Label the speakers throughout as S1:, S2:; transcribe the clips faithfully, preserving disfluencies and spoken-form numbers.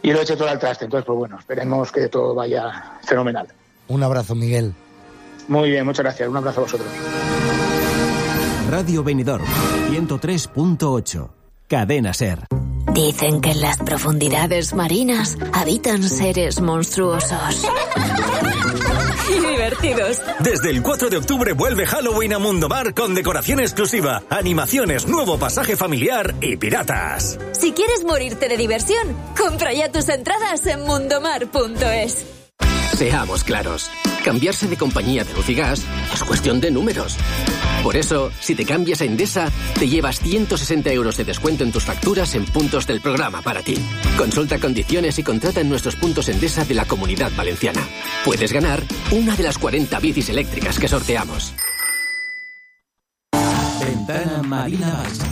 S1: y lo he hecho todo al traste. Entonces, pues bueno, esperemos que todo vaya fenomenal.
S2: Un abrazo, Miguel.
S1: Muy bien, muchas gracias. Un abrazo a vosotros.
S3: Radio Benidorm, ciento tres punto ocho. Cadena SER.
S4: Dicen que en las profundidades marinas habitan seres monstruosos y divertidos.
S5: Desde el cuatro de octubre vuelve Halloween a Mundomar con decoración exclusiva, animaciones, nuevo pasaje familiar y piratas.
S4: Si quieres morirte de diversión, compra ya tus entradas en mundomar punto es.
S6: Seamos claros, cambiarse de compañía de luz y gas es cuestión de números. Por eso, si te cambias a Endesa, te llevas ciento sesenta euros de descuento en tus facturas en puntos del programa para ti. Consulta condiciones y contrata en nuestros puntos Endesa de la Comunidad Valenciana. Puedes ganar una de las cuarenta bicis eléctricas que sorteamos.
S3: Ventana Marina Baixa.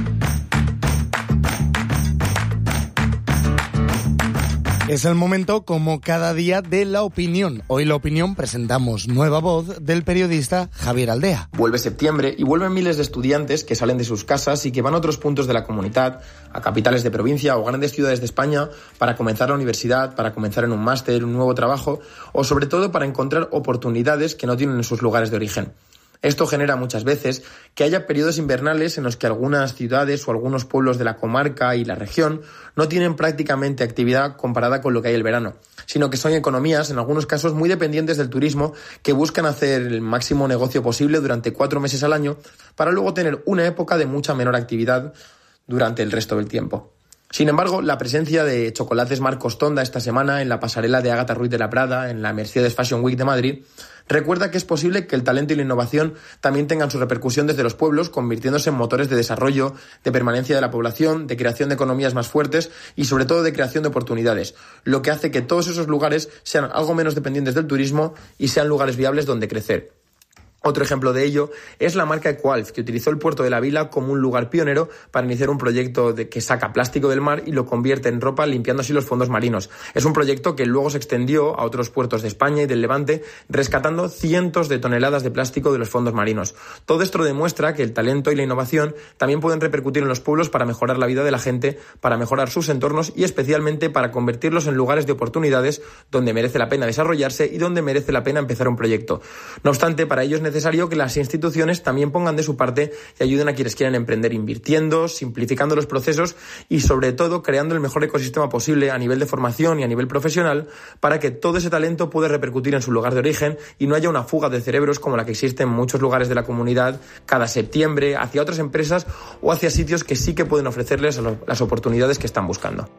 S2: Es el momento, como cada día, de la opinión. Hoy la opinión presentamos nueva voz del periodista Javier Aldea.
S7: Vuelve septiembre y vuelven miles de estudiantes que salen de sus casas y que van a otros puntos de la comunidad, a capitales de provincia o grandes ciudades de España, para comenzar la universidad, para comenzar en un máster, un nuevo trabajo o sobre todo para encontrar oportunidades que no tienen en sus lugares de origen. Esto genera muchas veces que haya periodos invernales en los que algunas ciudades o algunos pueblos de la comarca y la región no tienen prácticamente actividad comparada con lo que hay el verano, sino que son economías, en algunos casos, muy dependientes del turismo, que buscan hacer el máximo negocio posible durante cuatro meses al año para luego tener una época de mucha menor actividad durante el resto del tiempo. Sin embargo, la presencia de Chocolates Marcos Tonda esta semana en la pasarela de Ágata Ruiz de la Prada, en la Mercedes Fashion Week de Madrid, recuerda que es posible que el talento y la innovación también tengan su repercusión desde los pueblos, convirtiéndose en motores de desarrollo, de permanencia de la población, de creación de economías más fuertes y sobre todo de creación de oportunidades, lo que hace que todos esos lugares sean algo menos dependientes del turismo y sean lugares viables donde crecer. Otro ejemplo de ello es la marca Equalf, que utilizó el puerto de la Vila como un lugar pionero para iniciar un proyecto de que saca plástico del mar y lo convierte en ropa, limpiando así los fondos marinos. Es un proyecto que luego se extendió a otros puertos de España y del Levante, rescatando cientos de toneladas de plástico de los fondos marinos. Todo esto demuestra que el talento y la innovación también pueden repercutir en los pueblos para mejorar la vida de la gente, para mejorar sus entornos y especialmente para convertirlos en lugares de oportunidades donde merece la pena desarrollarse y donde merece la pena empezar un proyecto. No obstante, para ello es necesario necesario que las instituciones también pongan de su parte y ayuden a quienes quieran emprender invirtiendo, simplificando los procesos y sobre todo creando el mejor ecosistema posible a nivel de formación y a nivel profesional para que todo ese talento pueda repercutir en su lugar de origen y no haya una fuga de cerebros como la que existe en muchos lugares de la comunidad cada septiembre hacia otras empresas o hacia sitios que sí que pueden ofrecerles las oportunidades que están buscando.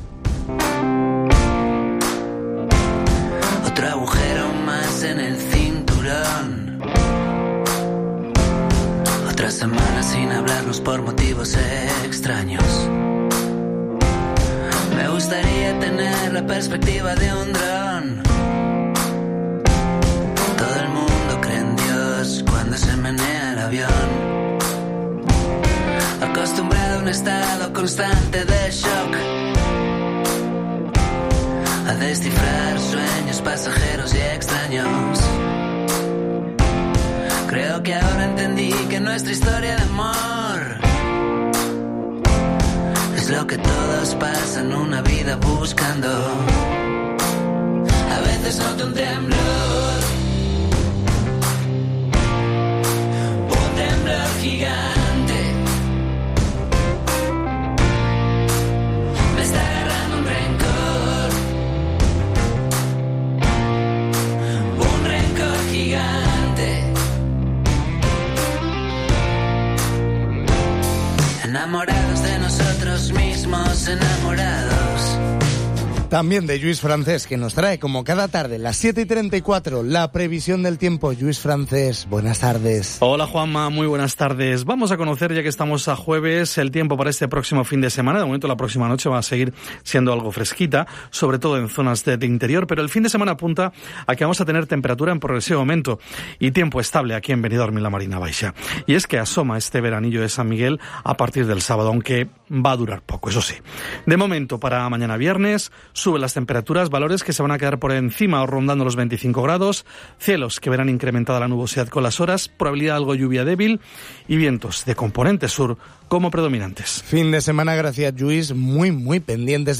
S8: Otro agujero más en el cinturón. Otra semana sin hablarnos por motivos extraños. Me gustaría tener la perspectiva de un dron. Todo el mundo cree en Dios cuando se menea el avión. Acostumbrado a un estado constante de shock, a descifrar sueños pasajeros y extraños. Creo que ahora entendí que nuestra historia de amor es lo que todos pasan una vida buscando. A veces noto un temblor, un temblor gigante. Me está agarrando un rencor, un rencor gigante. Enamorados de nosotros mismos, enamorados.
S2: También de Lluís Francés, que nos trae como cada tarde, las siete y treinta y cuatro, la previsión del tiempo. Lluís Francés, buenas tardes.
S9: Hola Juanma, muy buenas tardes. Vamos a conocer, ya que estamos a jueves, el tiempo para este próximo fin de semana. De momento la próxima noche va a seguir siendo algo fresquita, sobre todo en zonas de, de interior, pero el fin de semana apunta a que vamos a tener temperatura en progresivo aumento y tiempo estable aquí en Benidorm y la Marina Baixa. Y es que asoma este veranillo de San Miguel a partir del sábado, aunque va a durar poco, eso sí. De momento, para mañana viernes, suben las temperaturas, valores que se van a quedar por encima o rondando los veinticinco grados, cielos que verán incrementada la nubosidad con las horas, probabilidad de algo lluvia débil y vientos de componente sur como predominantes.
S2: Fin de semana, gracias Lluís, muy muy pendientes